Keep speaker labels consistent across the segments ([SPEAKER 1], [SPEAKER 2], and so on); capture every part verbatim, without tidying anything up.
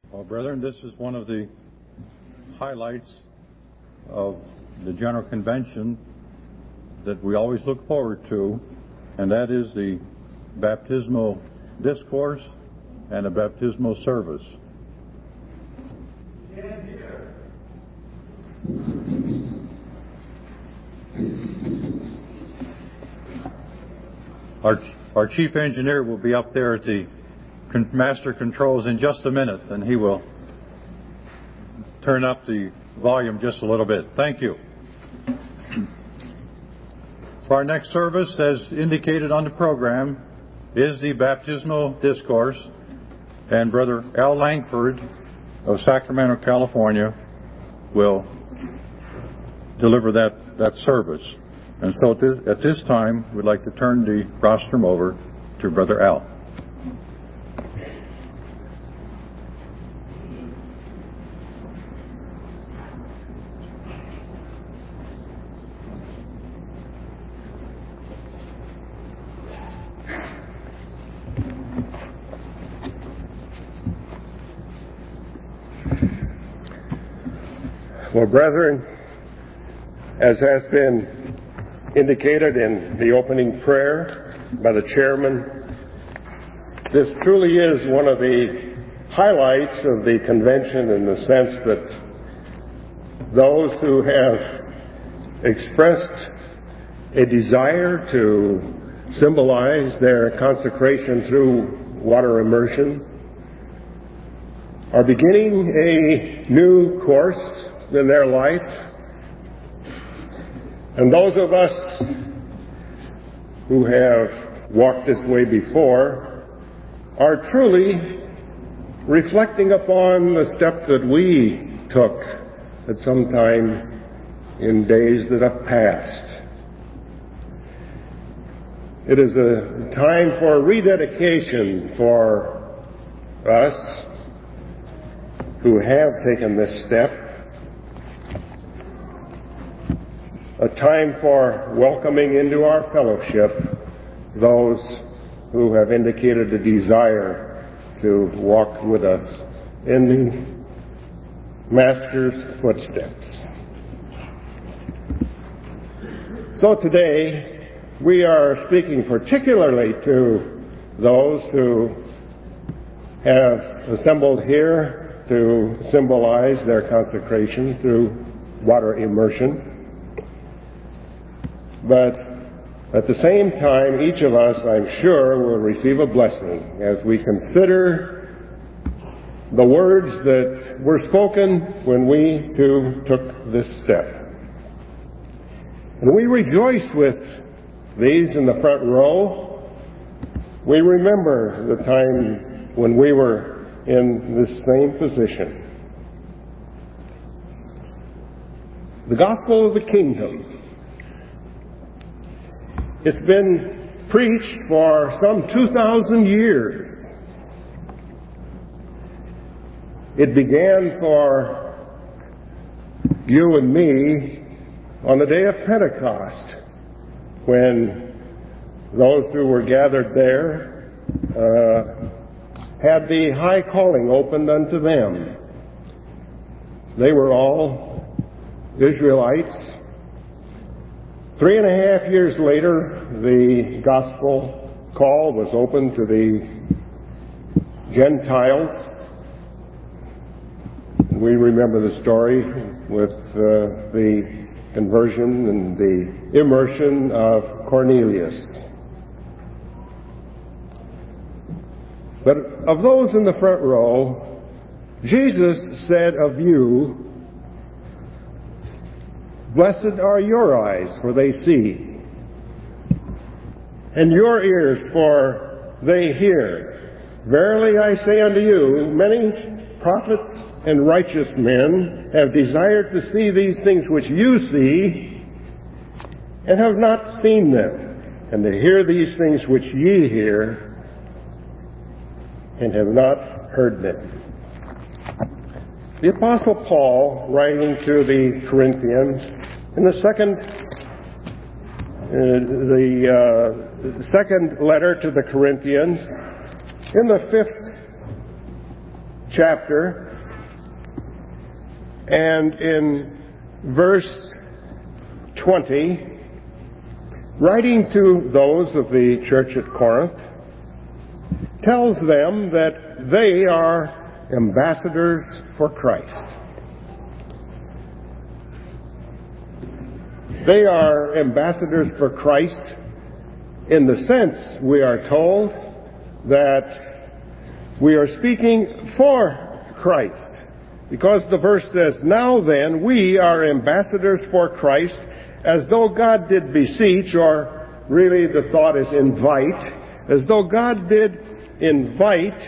[SPEAKER 1] Well, brethren, this is one of the highlights of the General Convention that we always look forward to, and that is the baptismal discourse and a baptismal service. Our, our chief engineer will be up there at the master controls in just a minute, and he will turn up the volume just a little bit. Thank you. For our next service, as indicated on the program, is the baptismal discourse, and Brother Al Langford of Sacramento, California, will deliver that, that service. And so at this, at this time, we'd like to turn the rostrum over to Brother Al.
[SPEAKER 2] Well, brethren, as has been indicated in the opening prayer by the chairman, this truly is one of the highlights of the convention in the sense that those who have expressed a desire to symbolize their consecration through water immersion are beginning a new course in their life. And those of us who have walked this way before are truly reflecting upon the step that we took at some time in days that have passed. It is a time for rededication for us who have taken this step. A time for welcoming into our fellowship those who have indicated a desire to walk with us in the Master's footsteps. So today, we are speaking particularly to those who have assembled here to symbolize their consecration through water immersion. But at the same time, each of us, I'm sure, will receive a blessing as we consider the words that were spoken when we too took this step. And we rejoice with these in the front row. We remember the time when we were in this same position. The gospel of the kingdom. It's been preached for some two thousand years. It began for you and me on the day of Pentecost, when those who were gathered there uh, had the high calling opened unto them. They were all Israelites. Three and a half years later, the gospel call was opened to the Gentiles. We remember the story with uh, the conversion and the immersion of Cornelius. But of those in the front row, Jesus said of you, "Blessed are your eyes, for they see, and your ears, for they hear. Verily I say unto you, many prophets and righteous men have desired to see these things which you see, and have not seen them, and to hear these things which ye hear, and have not heard them." The Apostle Paul, writing to the Corinthians, in the second, uh, the uh, second letter to the Corinthians, in the fifth chapter, and in verse twenty, writing to those of the church at Corinth, tells them that they are ambassadors for Christ. They are ambassadors for Christ in the sense, we are told, that we are speaking for Christ. Because the verse says, "Now then, we are ambassadors for Christ, as though God did beseech," or really the thought is invite, as though God did invite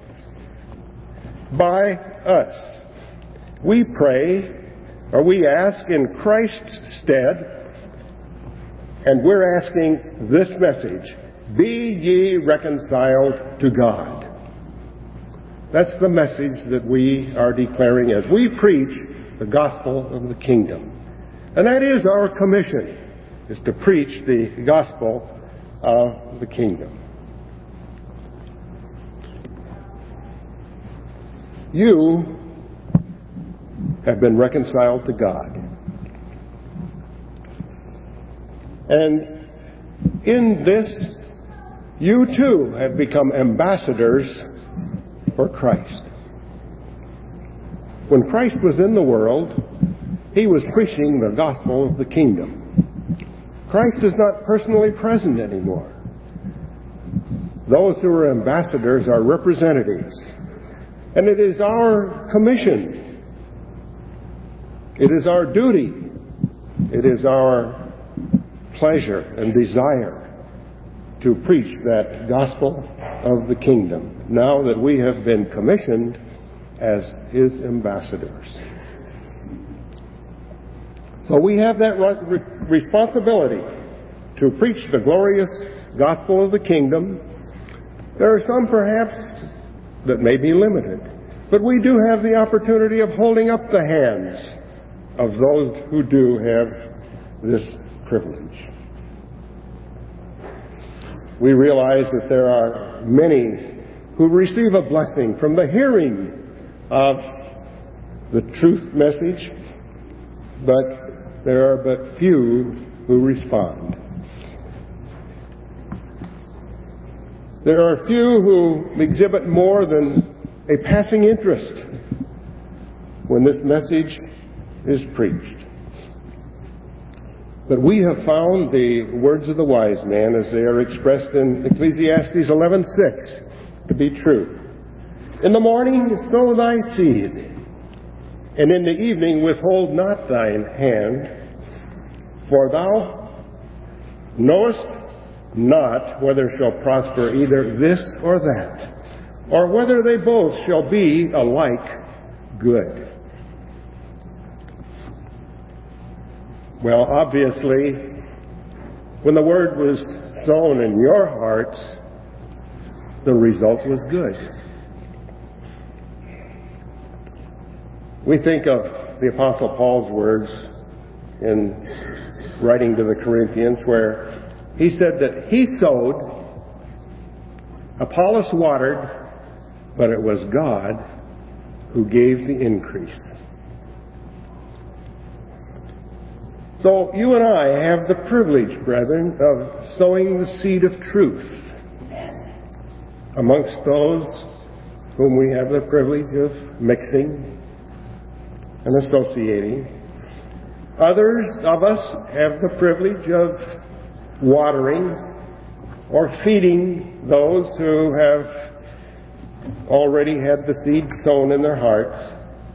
[SPEAKER 2] by us. We pray, or we ask in Christ's stead, and we're asking this message: be ye reconciled to God. That's the message that we are declaring as we preach the gospel of the kingdom. And that is our commission, is to preach the gospel of the kingdom. You have been reconciled to God. And in this, you too have become ambassadors for Christ. When Christ was in the world, he was preaching the gospel of the kingdom. Christ is not personally present anymore. Those who are ambassadors are representatives. And it is our commission. It is our duty. It is our pleasure and desire to preach that gospel of the kingdom, now that we have been commissioned as his ambassadors. So we have that re- responsibility to preach the glorious gospel of the kingdom. There are some perhaps that may be limited, but we do have the opportunity of holding up the hands of those who do have this privilege. We realize that there are many who receive a blessing from the hearing of the truth message, but there are but few who respond. There are few who exhibit more than a passing interest when this message is preached. But we have found the words of the wise man, as they are expressed in Ecclesiastes eleven six, to be true. In the morning sow thy seed, and in the evening withhold not thine hand, for thou knowest not whether shall prosper either this or that, or whether they both shall be alike good. Well, obviously, when the word was sown in your hearts, the result was good. We think of the Apostle Paul's words in writing to the Corinthians, where he said that he sowed, Apollos watered, but it was God who gave the increase. So you and I have the privilege, brethren, of sowing the seed of truth amongst those whom we have the privilege of mixing and associating. Others of us have the privilege of watering or feeding those who have already had the seed sown in their hearts.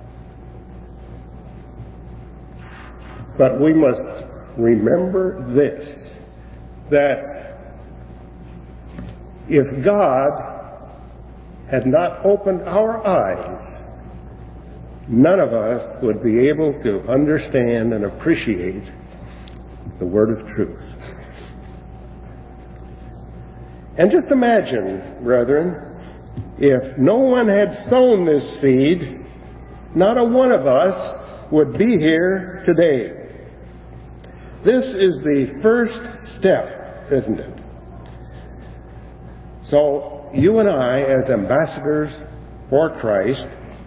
[SPEAKER 2] But we must remember this, that if God had not opened our eyes, none of us would be able to understand and appreciate the word of truth. And just imagine, brethren, if no one had sown this seed, not a one of us would be here today. This is the first step, isn't it? So, you and I, as ambassadors for Christ,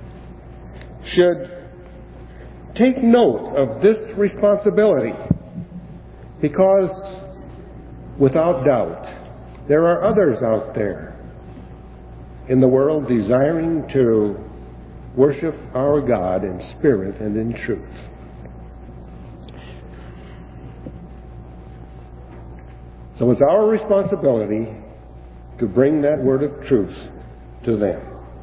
[SPEAKER 2] should take note of this responsibility, because without doubt, there are others out there in the world desiring to worship our God in spirit and in truth. So it's our responsibility to bring that word of truth to them.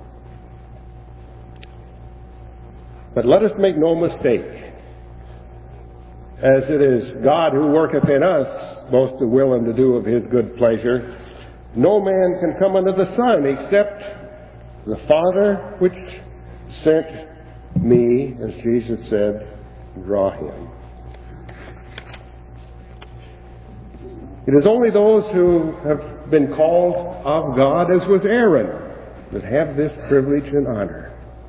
[SPEAKER 2] But let us make no mistake, as it is God who worketh in us both to will and to do of His good pleasure, no man can come unto the Son except the Father which sent me, as Jesus said, draw him. It is only those who have been called of God, as was Aaron, that have this privilege and honor.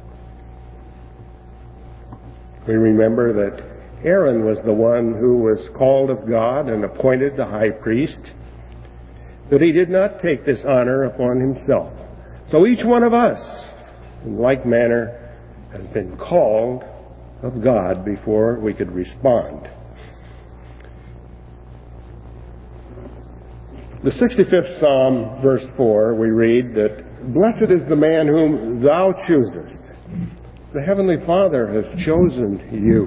[SPEAKER 2] We remember that Aaron was the one who was called of God and appointed the high priest, but he did not take this honor upon himself. So each one of us, in like manner, has been called of God before we could respond. The sixty-fifth Psalm, verse four, we read that, "Blessed is the man whom thou choosest." The Heavenly Father has chosen you.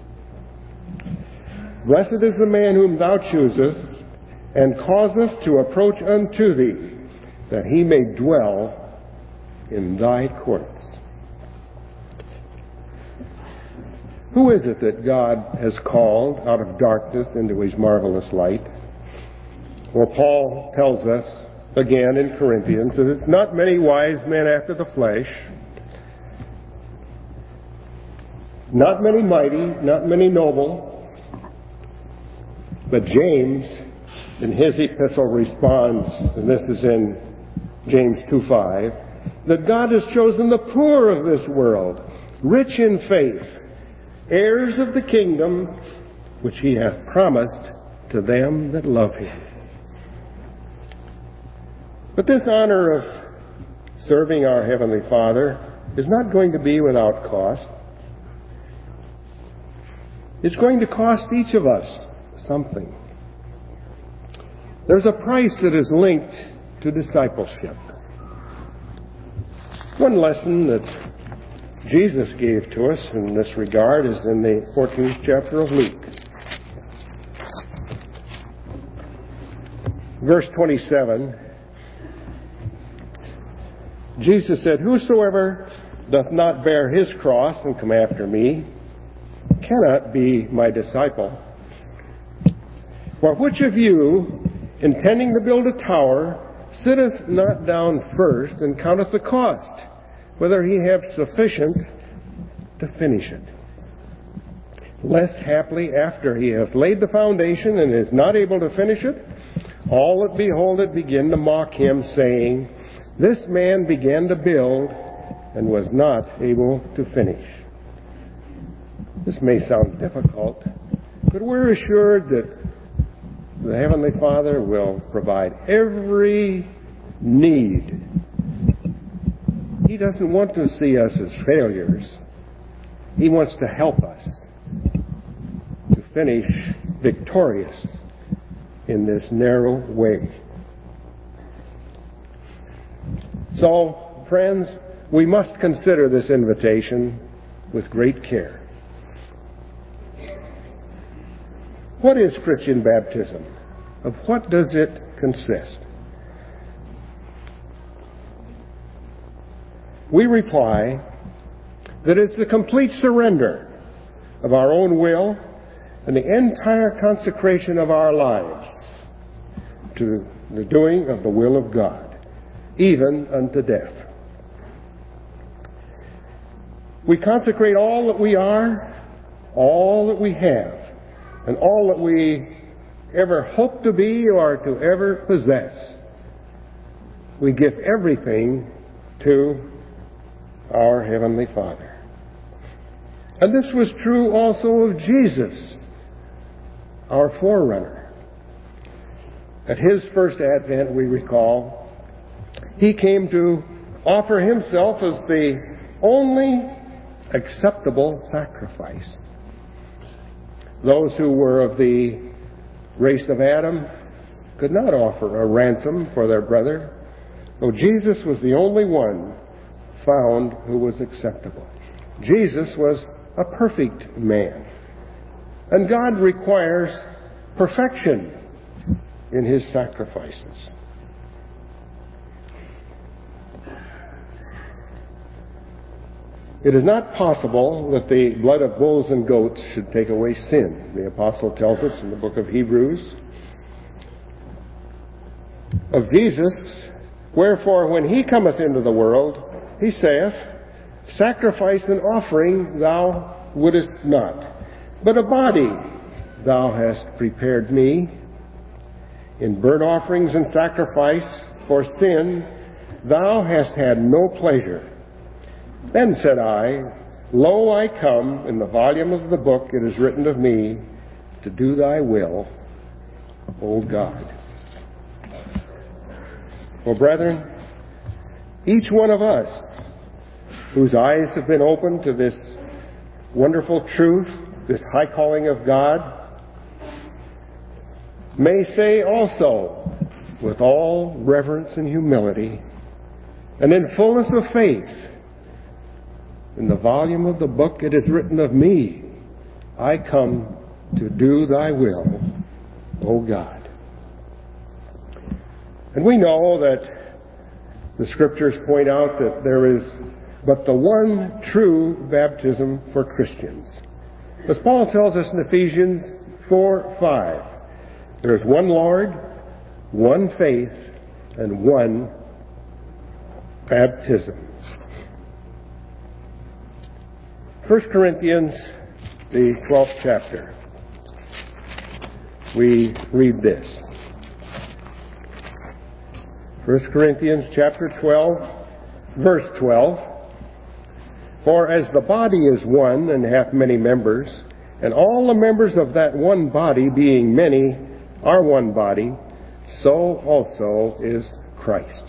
[SPEAKER 2] "Blessed is the man whom thou choosest, and causest to approach unto thee, that he may dwell in thy courts." Who is it that God has called out of darkness into His marvelous light? Well, Paul tells us again in Corinthians that it's not many wise men after the flesh, not many mighty, not many noble, but James in his epistle responds, and this is in James two five, that God has chosen the poor of this world, rich in faith, heirs of the kingdom which He hath promised to them that love Him. But this honor of serving our Heavenly Father is not going to be without cost. It's going to cost each of us something. There's a price that is linked to discipleship. One lesson that Jesus gave to us in this regard is in the fourteenth chapter of Luke. Verse twenty-seven, Jesus said, "Whosoever doth not bear his cross and come after me cannot be my disciple. For which of you, intending to build a tower, sitteth not down first and counteth the cost, whether he have sufficient to finish it? Lest haply after he hath laid the foundation and is not able to finish it, all that behold it begin to mock him, saying, This man began to build and was not able to finish." This may sound difficult, but we're assured that the Heavenly Father will provide every need. He doesn't want to see us as failures. He wants to help us to finish victorious in this narrow way. So, friends, we must consider this invitation with great care. What is Christian baptism? Of what does it consist? We reply that it's the complete surrender of our own will and the entire consecration of our lives to the doing of the will of God, even unto death. We consecrate all that we are, all that we have, and all that we ever hope to be or to ever possess. We give everything to our Heavenly Father. And this was true also of Jesus, our forerunner. At His first advent, we recall, He came to offer Himself as the only acceptable sacrifice. Those who were of the race of Adam could not offer a ransom for their brother, though Jesus was the only one found who was acceptable. Jesus was a perfect man, and God requires perfection in His sacrifices. It is not possible that the blood of bulls and goats should take away sin. The apostle tells us in the book of Hebrews of Jesus, wherefore when He cometh into the world, He saith, sacrifice and offering thou wouldest not, but a body thou hast prepared me. In burnt offerings and sacrifice for sin thou hast had no pleasure. Then said I, Lo, I come, in the volume of the book it is written of me, to do thy will, O God. Well, brethren, each one of us whose eyes have been opened to this wonderful truth, this high calling of God, may say also, with all reverence and humility, and in fullness of faith, in the volume of the book it is written of me, I come to do thy will, O God. And we know that the Scriptures point out that there is but the one true baptism for Christians. As Paul tells us in Ephesians four five, there is one Lord, one faith, and one baptism. First Corinthians, the twelfth chapter. We read this. First Corinthians chapter twelve, verse twelve. For as the body is one and hath many members, and all the members of that one body, being many, are one body, so also is Christ.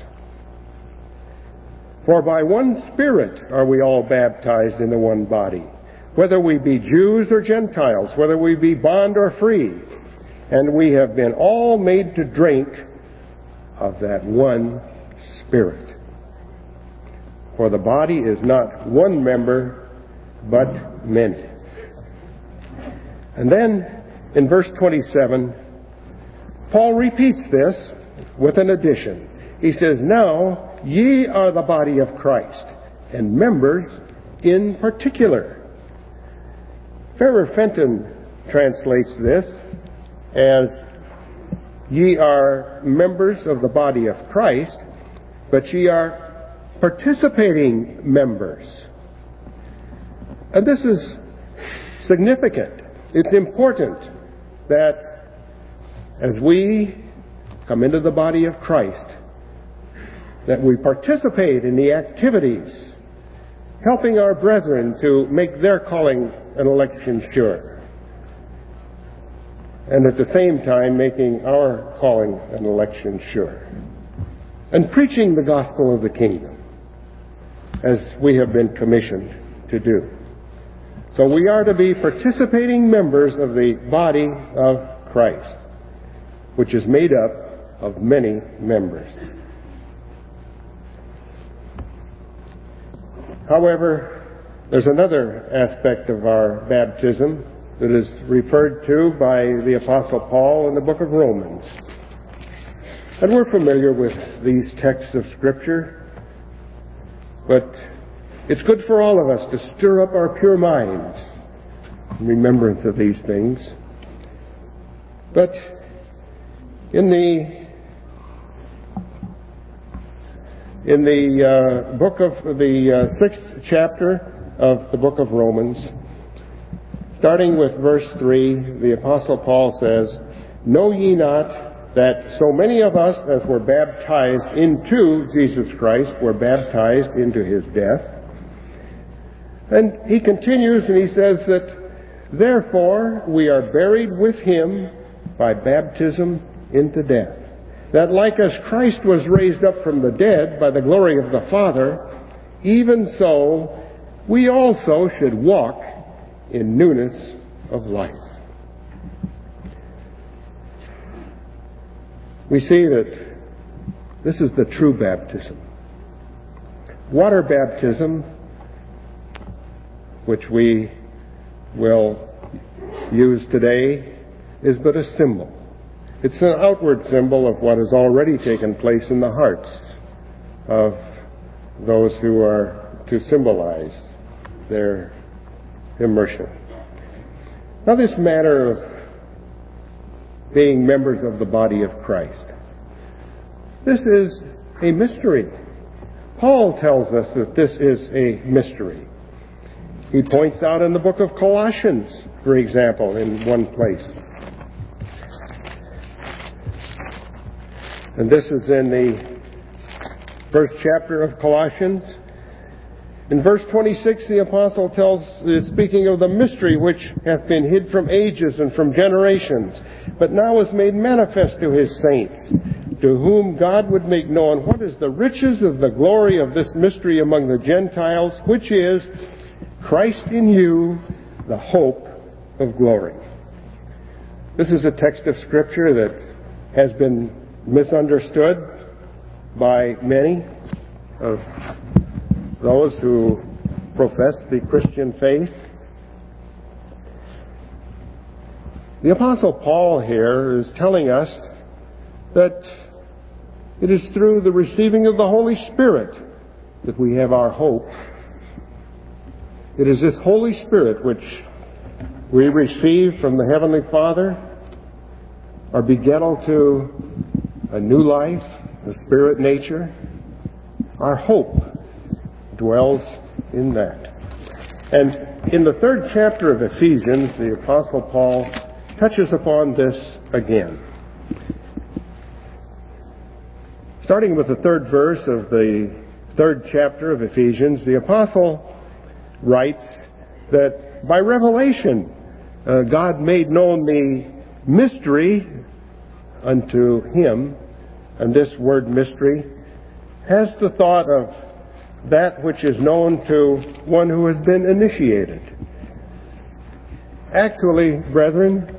[SPEAKER 2] For by one Spirit are we all baptized into one body, whether we be Jews or Gentiles, whether we be bond or free, and we have been all made to drink of that one Spirit. For the body is not one member, but many. And then, in verse twenty-seven, Paul repeats this with an addition. He says, Now ye are the body of Christ, and members in particular. Farrer Fenton translates this as, Ye are members of the body of Christ, but ye are participating members. And this is significant. It's important that as we come into the body of Christ, that we participate in the activities, helping our brethren to make their calling and election sure, and at the same time making our calling and election sure, and preaching the gospel of the kingdom, as we have been commissioned to do. So we are to be participating members of the body of Christ, which is made up of many members. However, there's another aspect of our baptism that is referred to by the Apostle Paul in the book of Romans. And we're familiar with these texts of Scripture, but it's good for all of us to stir up our pure minds in remembrance of these things. But in the In the uh, book of the uh, sixth chapter of the book of Romans, starting with verse three, the Apostle Paul says, Know ye not that so many of us as were baptized into Jesus Christ were baptized into His death? And he continues and he says that, Therefore we are buried with Him by baptism into death, that like as Christ was raised up from the dead by the glory of the Father, even so we also should walk in newness of life. We see that this is the true baptism. Water baptism, which we will use today, is but a symbol. It's an outward symbol of what has already taken place in the hearts of those who are to symbolize their immersion. Now, this matter of being members of the body of Christ, this is a mystery. Paul tells us that this is a mystery. He points out in the book of Colossians, for example, in one place. And this is in the first chapter of Colossians. In verse twenty-six, the apostle tells, is speaking of the mystery which hath been hid from ages and from generations, but now is made manifest to his saints, to whom God would make known what is the riches of the glory of this mystery among the Gentiles, which is Christ in you, the hope of glory. This is a text of Scripture that has been misunderstood by many of those who profess the Christian faith. The Apostle Paul here is telling us that it is through the receiving of the Holy Spirit that we have our hope. It is this Holy Spirit which we receive from the Heavenly Father, are begettal to a new life, a spirit nature. Our hope dwells in that. And in the third chapter of Ephesians, the Apostle Paul touches upon this again. Starting with the third verse of the third chapter of Ephesians, the Apostle writes that by revelation uh, God made known the mystery unto him, and this word mystery has the thought of that which is known to one who has been initiated. Actually, brethren,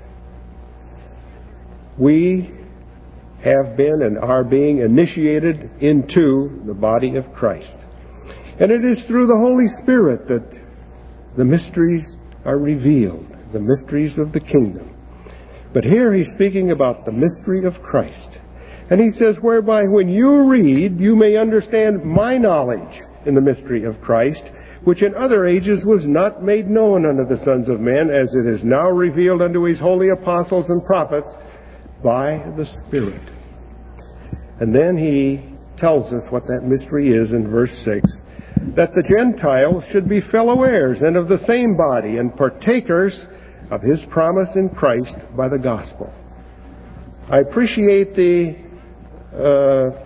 [SPEAKER 2] we have been and are being initiated into the body of Christ. And it is through the Holy Spirit that the mysteries are revealed, the mysteries of the kingdom. But here he's speaking about the mystery of Christ. And he says, whereby when you read, you may understand my knowledge in the mystery of Christ, which in other ages was not made known unto the sons of men, as it is now revealed unto his holy apostles and prophets by the Spirit. And then he tells us what that mystery is in verse six, that the Gentiles should be fellow heirs and of the same body and partakers of his promise in Christ by the gospel. I appreciate the uh,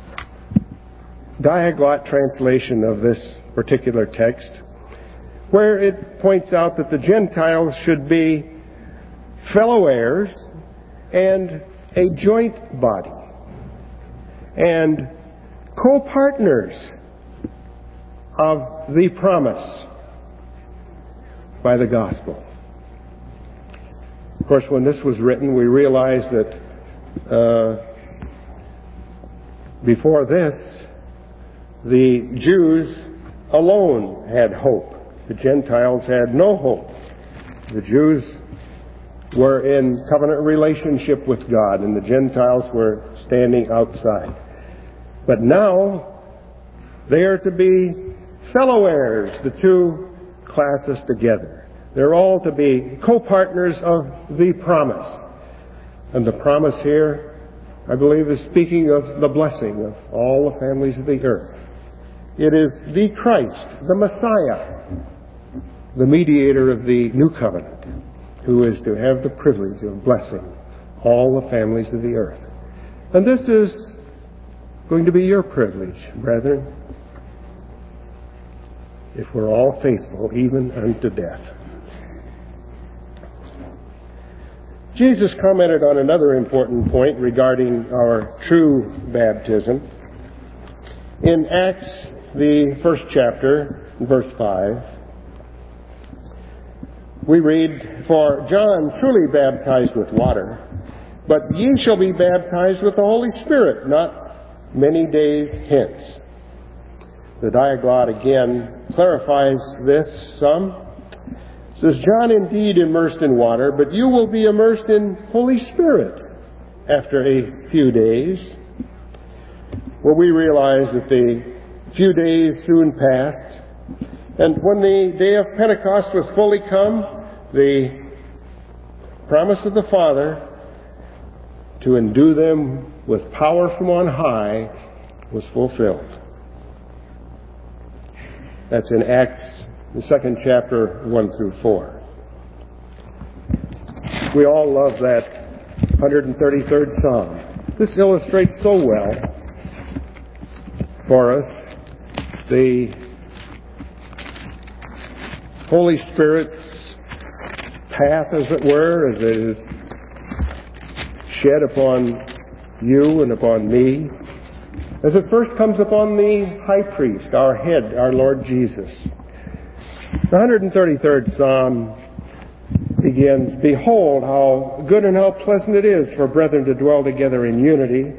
[SPEAKER 2] Diaglott translation of this particular text, where it points out that the Gentiles should be fellow heirs and a joint body and co-partners of the promise by the gospel. Of course, when this was written, we realized that uh, before this, the Jews alone had hope. The Gentiles had no hope. The Jews were in covenant relationship with God, and the Gentiles were standing outside. But now, they are to be fellow heirs, the two classes together. They're all to be co-partners of the promise. And the promise here, I believe, is speaking of the blessing of all the families of the earth. It is the Christ, the Messiah, the mediator of the new covenant, who is to have the privilege of blessing all the families of the earth. And this is going to be your privilege, brethren, if we're all faithful even unto death. Jesus commented on another important point regarding our true baptism. In Acts, the first chapter, verse five, we read, "For John truly baptized with water, but ye shall be baptized with the Holy Spirit not many days hence." The Diaglott again clarifies this some. It says, "John indeed immersed in water, but you will be immersed in Holy Spirit after a few days." Well, we realize that the few days soon passed, and when the day of Pentecost was fully come, the promise of the Father to endue them with power from on high was fulfilled. That's in Acts, the second chapter, one through four. We all love that one hundred thirty-third Psalm. This illustrates so well for us the Holy Spirit's path, as it were, as it is shed upon you and upon me, as it first comes upon the high priest, our head, our Lord Jesus. The one hundred thirty-third Psalm begins, "Behold, how good and how pleasant it is for brethren to dwell together in unity."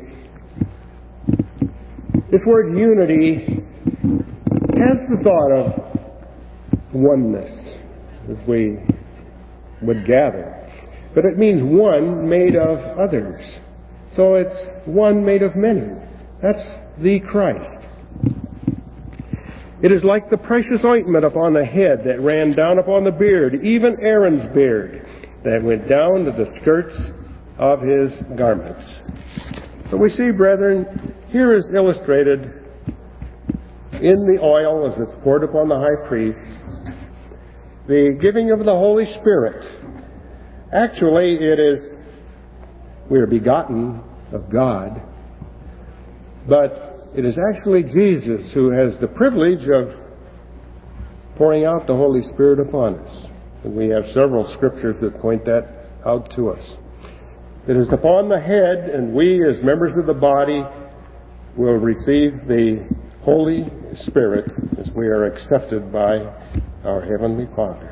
[SPEAKER 2] This word unity has the thought of oneness, as we would gather. But it means one made of others. So it's one made of many. That's the Christ. It is like the precious ointment upon the head that ran down upon the beard, even Aaron's beard, that went down to the skirts of his garments. So we see, brethren, here is illustrated in the oil as it's poured upon the high priest, the giving of the Holy Spirit. Actually, it is, we are begotten of God, but it is actually Jesus who has the privilege of pouring out the Holy Spirit upon us. And we have several scriptures that point that out to us. It is upon the head, and we as members of the body will receive the Holy Spirit as we are accepted by our Heavenly Father.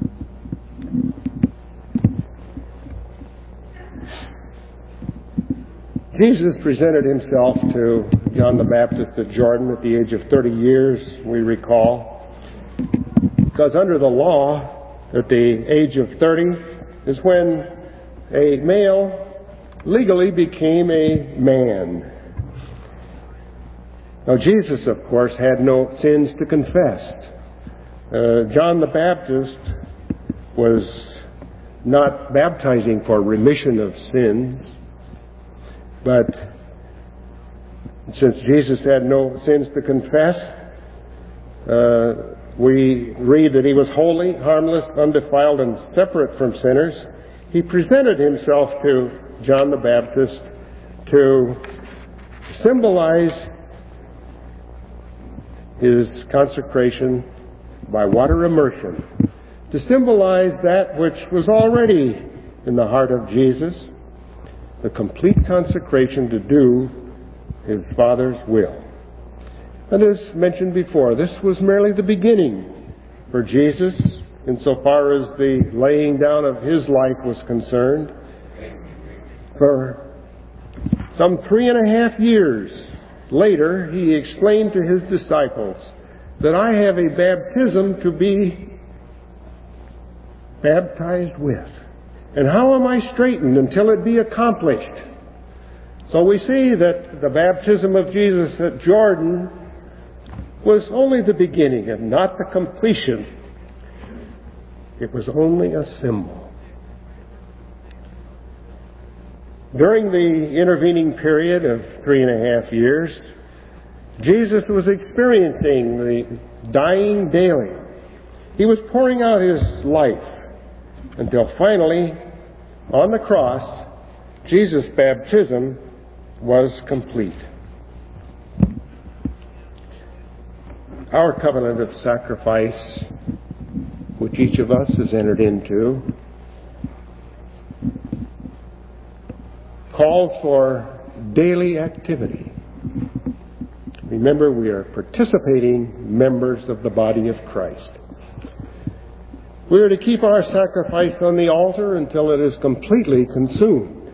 [SPEAKER 2] Jesus presented himself to John the Baptist at Jordan at the age of thirty years, we recall, because under the law, at the age of thirty is when a male legally became a man. Now, Jesus, of course, had no sins to confess. Uh, John the Baptist was not baptizing for remission of sins, but since Jesus had no sins to confess, uh, we read that he was holy, harmless, undefiled, and separate from sinners. He presented himself to John the Baptist to symbolize his consecration by water immersion, to symbolize that which was already in the heart of Jesus, the complete consecration to do his Father's will. And as mentioned before, this was merely the beginning for Jesus insofar as the laying down of his life was concerned. For some three and a half years later, he explained to his disciples that I have a baptism to be baptized with. And how am I straitened until it be accomplished? So we see that the baptism of Jesus at Jordan was only the beginning and not the completion. It was only a symbol. During the intervening period of three and a half years, Jesus was experiencing the dying daily. He was pouring out his life until finally, on the cross, Jesus' baptism was complete. Our covenant of sacrifice, which each of us has entered into, calls for daily activity. Remember, we are participating members of the body of Christ. We are to keep our sacrifice on the altar until it is completely consumed.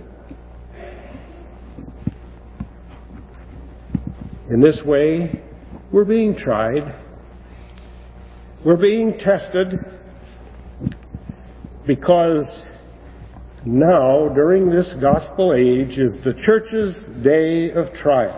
[SPEAKER 2] In this way, we're being tried. We're being tested because now, during this gospel age, is the church's day of trial.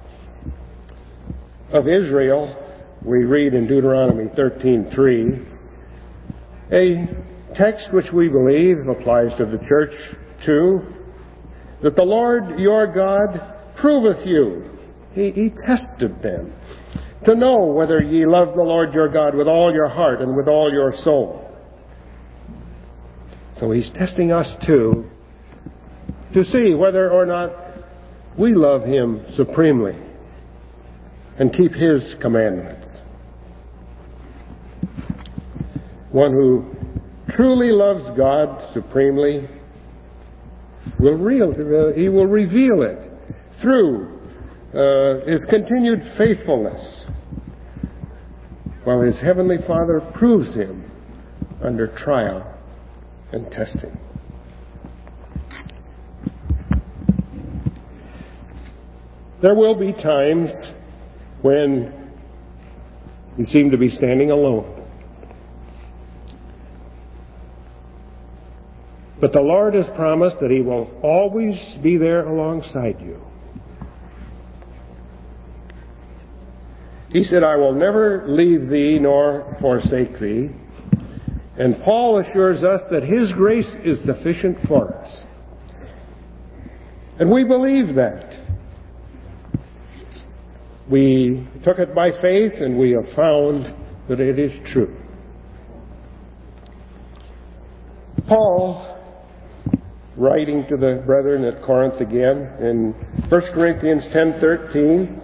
[SPEAKER 2] Of Israel, we read in Deuteronomy thirteen three, a text which we believe applies to the church too, that the Lord your God proveth you. He, he tested them to know whether ye love the Lord your God with all your heart and with all your soul. So He's testing us too to see whether or not we love Him supremely and keep His commandments. One who truly loves God supremely will real, uh, he will reveal it through uh, his continued faithfulness, while his heavenly Father proves him under trial and testing. There will be times when you seem to be standing alone. But the Lord has promised that He will always be there alongside you. He said, I will never leave thee nor forsake thee. And Paul assures us that His grace is sufficient for us. And we believe that. We took it by faith and we have found that it is true. Paul, writing to the brethren at Corinth again in First Corinthians ten thirteen,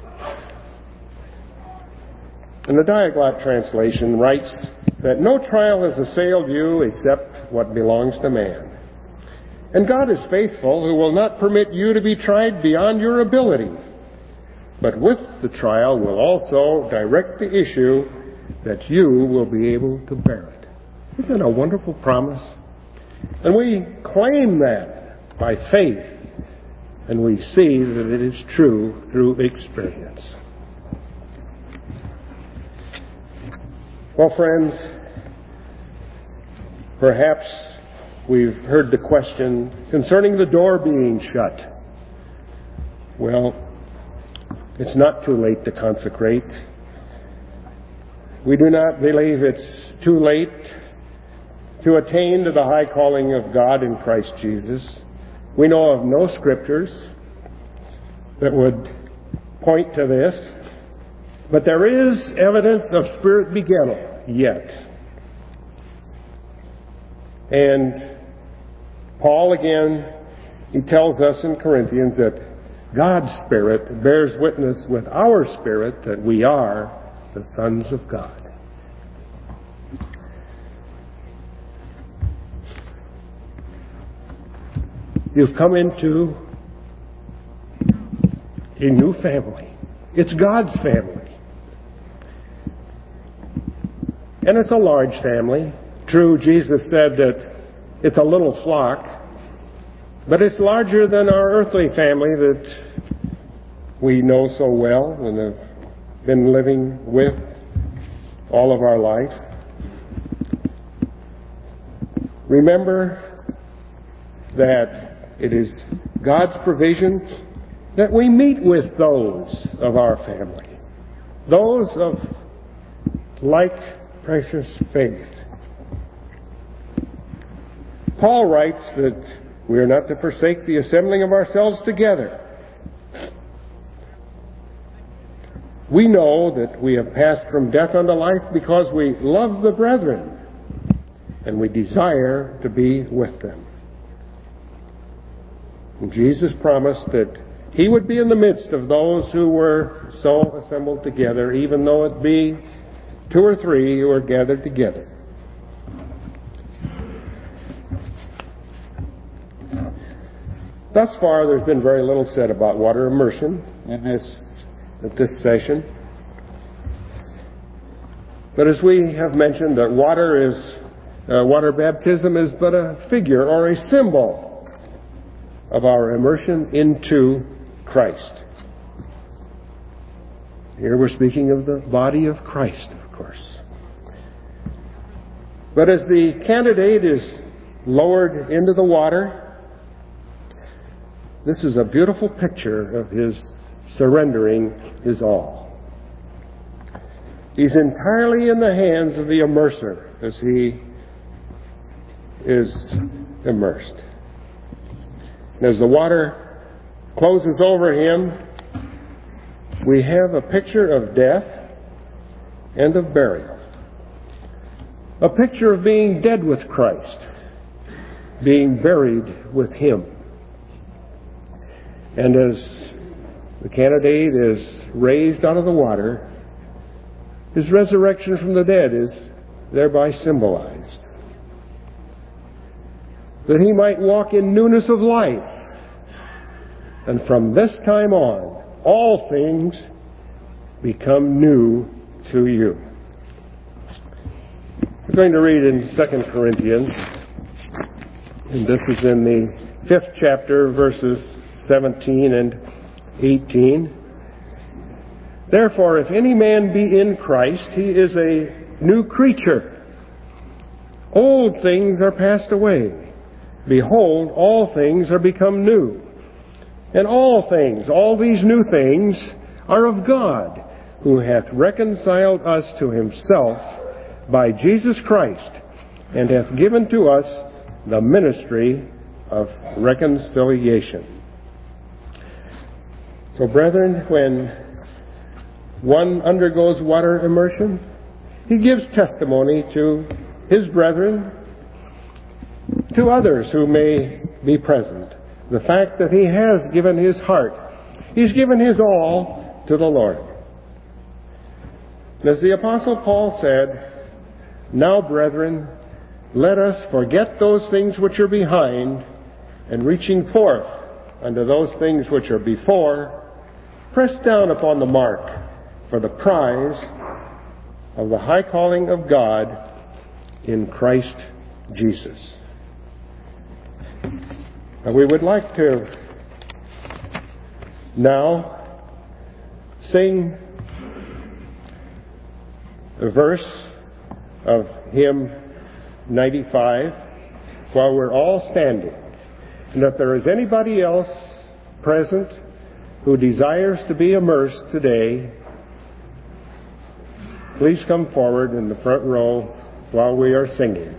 [SPEAKER 2] in the Diaglott translation, writes that no trial has assailed you except what belongs to man. And God is faithful, who will not permit you to be tried beyond your ability, but with the trial will also direct the issue that you will be able to bear it. Isn't that a wonderful promise? And we claim that by faith, and we see that it is true through experience. Well, friends, perhaps we've heard the question concerning the door being shut. Well, it's not too late to consecrate. We do not believe it's too late to attain to the high calling of God in Christ Jesus. We know of no scriptures that would point to this, but there is evidence of spirit begettal yet. And Paul again, he tells us in Corinthians that God's Spirit bears witness with our spirit that we are the sons of God. You've come into a new family. It's God's family. And it's a large family. True, Jesus said that it's a little flock, but it's larger than our earthly family that we know so well and have been living with all of our life. Remember that it is God's provision that we meet with those of our family, those of like precious faith. Paul writes that we are not to forsake the assembling of ourselves together. We know that we have passed from death unto life because we love the brethren and we desire to be with them. And Jesus promised that He would be in the midst of those who were so assembled together, even though it be two or three who are gathered together. Thus far, there's been very little said about water immersion in this at this session. But as we have mentioned, that water is uh, water baptism is but a figure or a symbol of our immersion into Christ. Here we're speaking of the body of Christ, of course. But as the candidate is lowered into the water, this is a beautiful picture of his surrendering his all. He's entirely in the hands of the immerser as he is immersed. And as the water closes over him, we have a picture of death and of burial. A picture of being dead with Christ, being buried with Him. And as the candidate is raised out of the water, his resurrection from the dead is thereby symbolized. That he might walk in newness of life. And from this time on, all things become new to you. We're going to read in Second Corinthians, and this is in the fifth chapter, verses seventeen and eighteen. Therefore, if any man be in Christ, he is a new creature. Old things are passed away. Behold, all things are become new. And all things, all these new things, are of God, who hath reconciled us to Himself by Jesus Christ, and hath given to us the ministry of reconciliation. So, brethren, when one undergoes water immersion, he gives testimony to his brethren, to others who may be present, the fact that he has given his heart, he's given his all to the Lord. And as the Apostle Paul said, now, brethren, let us forget those things which are behind, and reaching forth unto those things which are before, press down upon the mark for the prize of the high calling of God in Christ Jesus. And we would like to now sing a verse of hymn ninety-five while we're all standing. And if there is anybody else present who desires to be immersed today, please come forward in the front row while we are singing.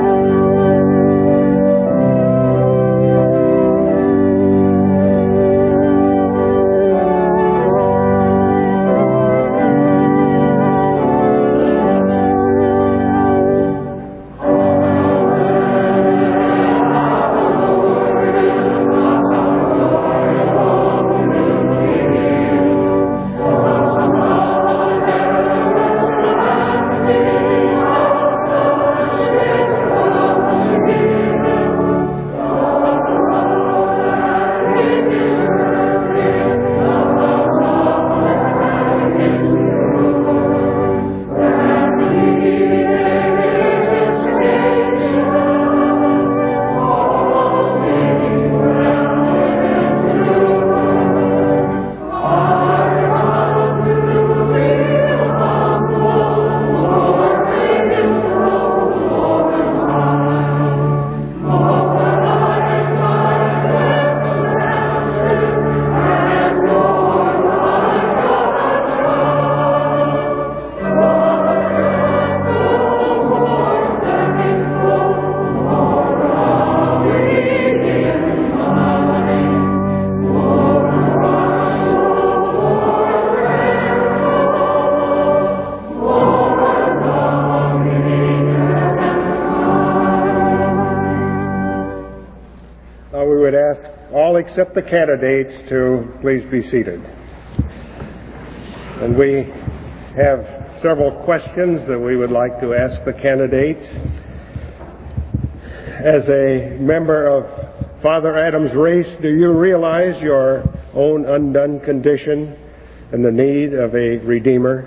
[SPEAKER 3] Thank you.
[SPEAKER 2] accept the candidates to please be seated. And we have several questions that we would like to ask the candidates. As a member of Father Adam's race, do you realize your own undone condition and the need of a Redeemer?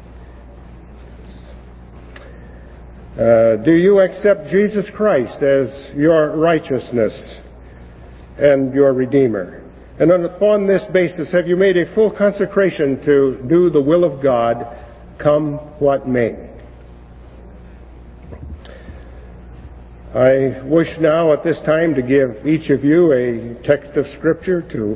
[SPEAKER 2] Uh, do you accept Jesus Christ as your righteousness and your Redeemer? And upon this basis, have you made a full consecration to do the will of God, come what may? I wish now at this time to give each of you a text of Scripture to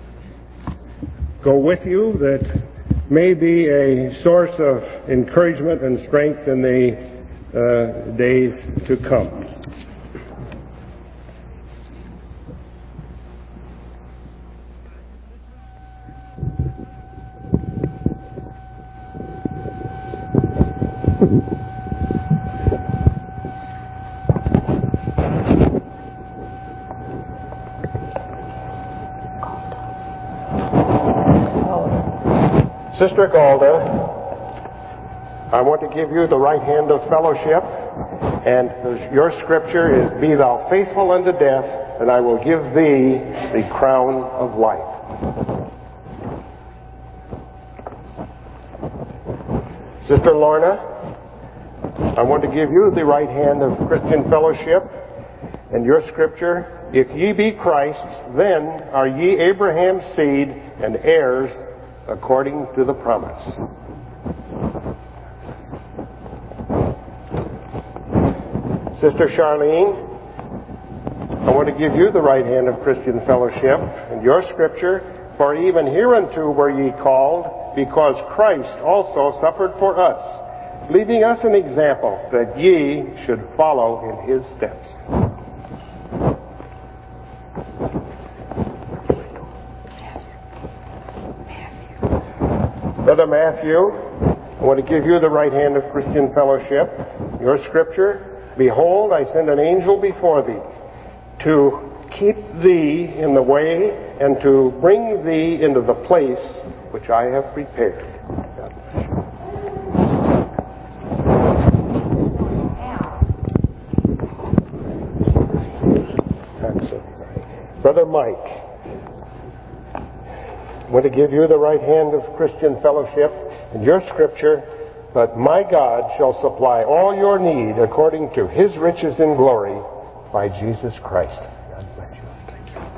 [SPEAKER 2] go with you that may be a source of encouragement and strength in the uh, days to come. Sister Galda, I want to give you the right hand of fellowship, and your scripture is, "Be thou faithful unto death, and I will give thee the crown of life." Sister Lorna, I want to give you the right hand of Christian fellowship, and your scripture, "If ye be Christ's, then are ye Abraham's seed and heirs according to the promise." Sister Charlene, I want to give you the right hand of Christian fellowship and your scripture, "For even hereunto were ye called, because Christ also suffered for us, leaving us an example that ye should follow in his steps." Brother Matthew, I want to give you the right hand of Christian fellowship. Your scripture, "Behold, I send an angel before thee to keep thee in the way and to bring thee into the place which I have prepared." Brother Mike, I want to give you the right hand of Christian fellowship and your scripture, "But my God shall supply all your need according to his riches in glory by Jesus Christ." God bless you. Thank you.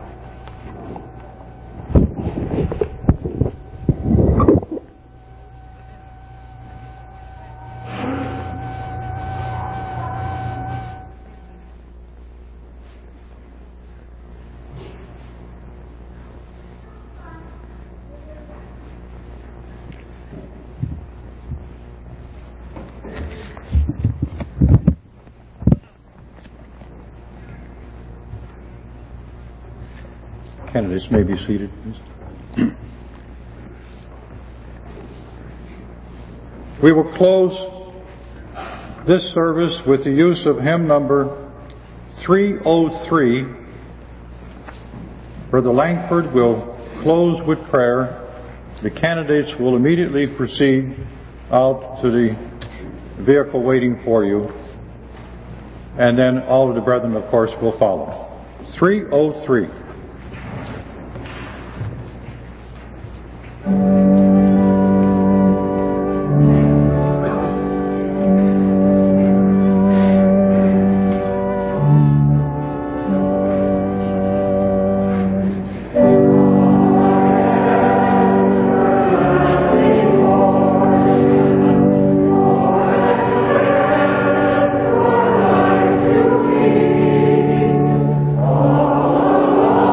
[SPEAKER 1] Candidates may be seated, please. We will close this service with the use of hymn number three oh three. Brother Langford will close with prayer. The candidates will immediately proceed out to the vehicle waiting for you. And then all of the brethren, of course, will follow. three oh three.
[SPEAKER 3] Oh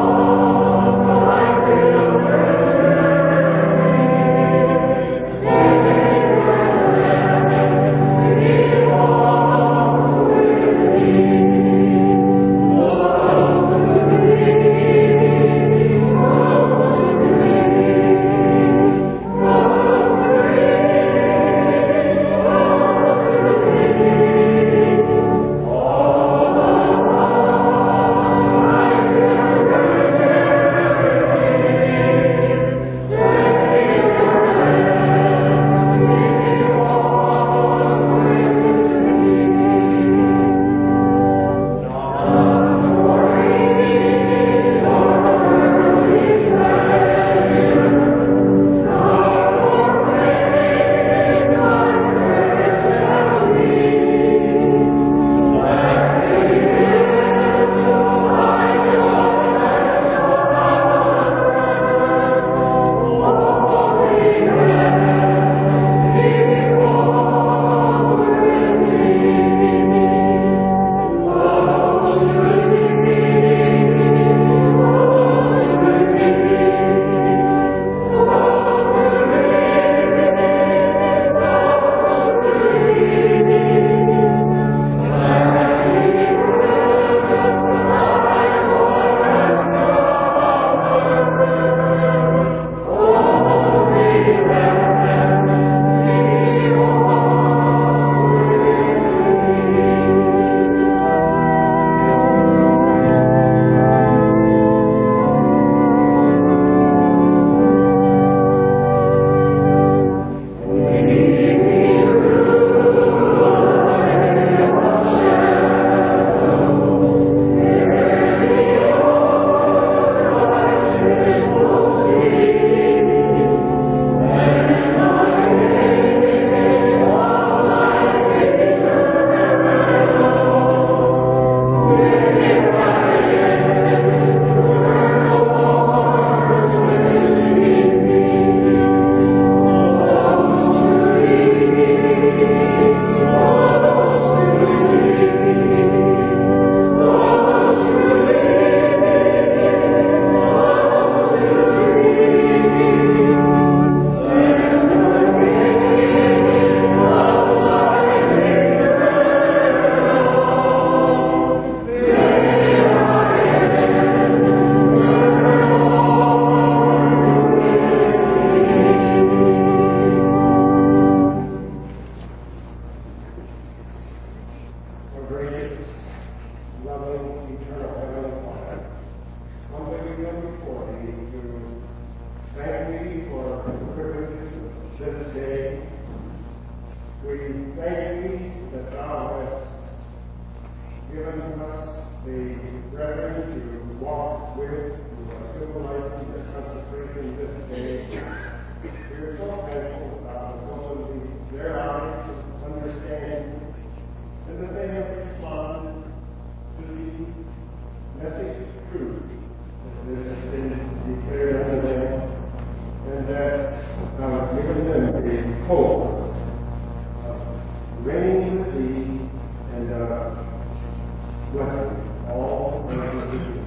[SPEAKER 2] before thee to thank thee for the privileges of this day. We thank thee that thou hast given us the brethren to walk with, who are symbolizing the consecration this day. We are so thankful that thou hast opened their eyes of understanding, and that they have responded to the message of truth that has been declared unto them, and that thou hast given them the hope of reigning with thee and of blessing all the earth.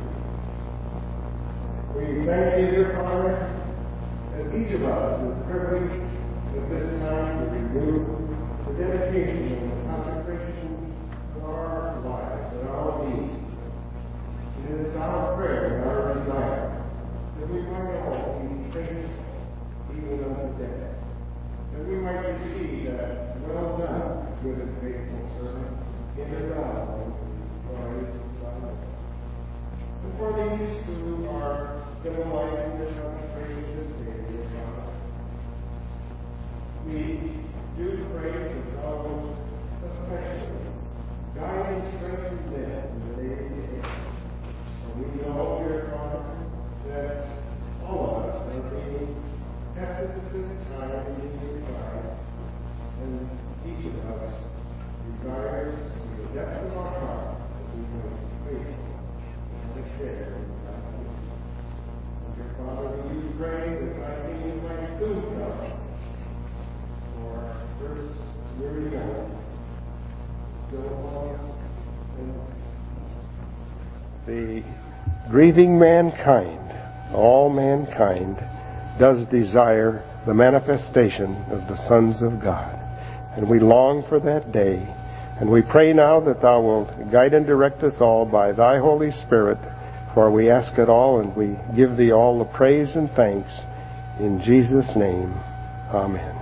[SPEAKER 2] We thank thee, dear Father, that each of us is privileged at this time to renew the dedication and the consecration of our lives and our needs. It is our prayer and our desire that we might all be faithful even unto death, that we might receive that well done, good and faithful servant, in the realm of glory of God. And for these who are symbolizing the consecration this day, dear God, we do pray that thou wilt especially guide and strengthen them in the day ahead. And we know, dear Father, that all of us are being tested at this time and being tried, and each of us desires in the depth of our heart that we might be faithful and share in God's will. And dear Father, we do pray that thy kingdom might soon come. For first weary young, still upon us, and the grieving mankind, all mankind, does desire the manifestation of the sons of God. And we long for that day. And we pray now that thou wilt guide and direct us all by thy Holy Spirit, for we ask it all and we give thee all the praise and thanks. In Jesus' name, amen.